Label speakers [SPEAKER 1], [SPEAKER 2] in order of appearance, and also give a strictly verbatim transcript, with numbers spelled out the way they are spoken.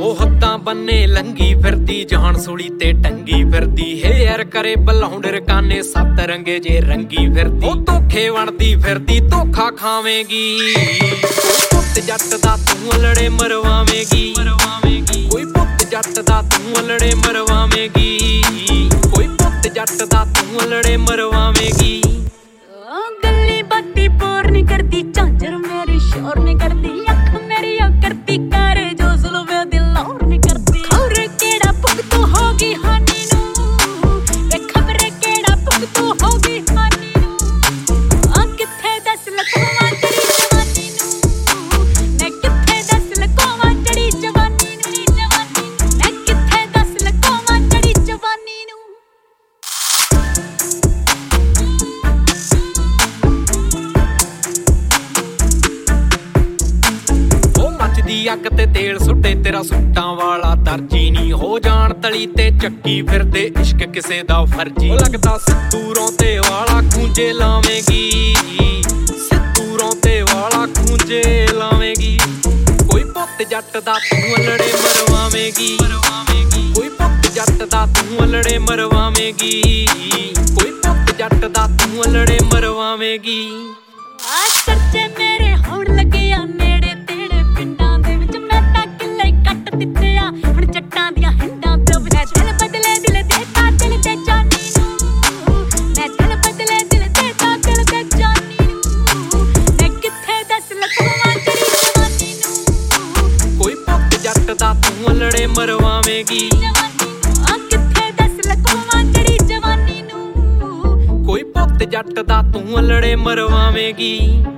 [SPEAKER 1] ਉਹ ਹੱਦਾਂ ਬੰਨੇ ਲੰਗੀ ਫਿਰਦੀ ਜਾਨ ਸੂਲੀ ਤੇ ਟੰਗੀ ਫਿਰਦੀ ਹੇਅਰ ਕਰੇ ਬਲੌਂਡਰ ਕਾਨੇ ਸੱਤ ਰੰਗੇ ਜੇ ਰੰਗੀ ਫਿਰਦੀ ਉਹ ਧੋਖੇ ਵਣਦੀ ਫਿਰਦੀ ਧੋਖਾ ਖਾਵੇਂਗੀ ਕੋਈ ਪੁੱਤ ਜੱਟ ਦਾ ਤੂੰ ਲੜੇ ਮਰਵਾਵੇਂਗੀ ਕੋਈ ਪੁੱਤ ਜੱਟ ਦਾ ਤੂੰ ਲੜੇ ਮਰਵਾਵੇਂਗੀ ਕੋਈ ਪੁੱਤ ਜੱਟ ਦਾ ਤੂੰ ਲੜੇ ਮਰਵਾਵੇਂਗੀ
[SPEAKER 2] ਗੱਲੀ ਬਾਤੀ ਪੋਰ ਨਹੀਂ ਕਰਦੀ ਝਾਂਜਰ ਮੇਰੀ ਸ਼ੋਰ ਨਹੀਂ ਕਰਦੀ ਅੱਖ ਮੇਰੀ ਉਹ ਕਰਦੀ ਕਰ ਜੋ ਜ਼ੁਲਮ ਦਿਲ ਔਰ ਨਹੀਂ ਕਰਦੀ ਔਰ ਕਿਹੜਾ ਭੁਗਤੂ ਹੋ ਗਈ ਹਾਨੀ ਨੂੰ ਵੇ ਖਬਰੇ ਕਿਹੜਾ ਭੁਗਤੂ ਹੋ ਗਈ ਹਾਨੀ ਨੂੰ ਆ ਕਿੱਥੇ ਦੱਸ ਲਕੋਵਾਂ ਤੇਰੀ ਜਵਾਨੀ ਨੂੰ ਮੈਂ ਕਿੱਥੇ ਦੱਸ ਲਕੋਵਾਂ ਤੇਰੀ ਜਵਾਨੀ ਨੂੰ ਜਵਾਨੀ ਮੈਂ ਕਿੱਥੇ ਦੱਸ ਲਕੋਵਾਂ ਤੇਰੀ ਜਵਾਨੀ ਨੂੰ
[SPEAKER 1] ਅੱਗ ਤੇ ਤੇਲ ਸੁੱਟੇ ਤੇਰਾ ਸੁੱਟਾਂ ਵਾਲਾ ਦਰਜੀ ਨਹੀਂ ਹੋ ਜਾਣ ਤਲੀ ਤੇ ਚੱਕੀ ਫਿਰਦੇ ਇਸ਼ਕ ਕਿਸੇ ਦਾ ਫਰਜੀ ਉਹ ਲੱਗਦਾ ਸਿੱਧੂਰੋਂ ਤੇ ਵਾਲਾ ਖੂੰਜੇ ਲਾਵੇਂਗੀ ਸਿੱਧੂਰੋਂ ਤੇ ਵਾਲਾ ਖੂੰਜੇ ਲਾਵੇਂਗੀ ਕੋਈ ਪੁੱਤ ਜੱਟ ਦਾ ਤੂੰ ਲੜੇ ਮਰਵਾਵੇਂਗੀ ਕੋਈ ਪੁੱਤ ਜੱਟ ਦਾ ਤੂੰ ਲੜੇ ਮਰਵਾਵੇਂਗੀ ਕੋਈ ਪੁੱਤ ਜੱਟ ਦਾ ਤੂੰ ਲੜੇ ਮਰਵਾਵੇਂਗੀ
[SPEAKER 2] ਆ ਚਰਚੇ ਮੇਰੇ ਹੋਣ ਲੱਗੇ ਆ ਨੇੜੇ ਤੇੜੇ ਪਿੰਡਾਂ ਦੇ ਵਿੱਚ ਮੈਂ ਤਾਂ ਕਿੱਲੇ ਕੱਟ ਦਿੱਤੇ ਆ ਹੁਣ ਜੱਟਾਂ ਦੀਆਂ ਹਿੰਡਾਂ ਤੋਂ ਮੈਂ ਦਿਲ ਬਦਲੇ ਦਿਲ ਦੇਤਾ ਦਿਲ ਤੇ ਜਾਨੀ ਨੂੰ ਮੈਂ ਦਿਲ ਬਦਲੇ ਦਿਲ ਦੇਤਾ ਦਿਲ ਤੇ ਜਾਨੀ ਨੂੰ ਮੈਂ ਕਿੱਥੇ ਦੱਸ ਲਕੋਵਾਂ ਤੇਰੀ ਜਵਾਨੀ ਨੂੰ
[SPEAKER 1] ਕੋਈ ਪੁੱਤ ਜੱਟ ਦਾ ਤੂੰ ਲੜੇ ਮਰਵਾਵੇਂਗੀ
[SPEAKER 2] ਆ ਕਿੱਥੇ ਦੱਸ ਲਕੋਵਾਂ ਤੇਰੀ ਜਵਾਨੀ ਨੂੰ
[SPEAKER 1] ਕੋਈ ਪੁੱਤ ਜੱਟ ਦਾ ਤੂੰ ਲੜੇ ਮਰਵਾਵੇਂਗੀ।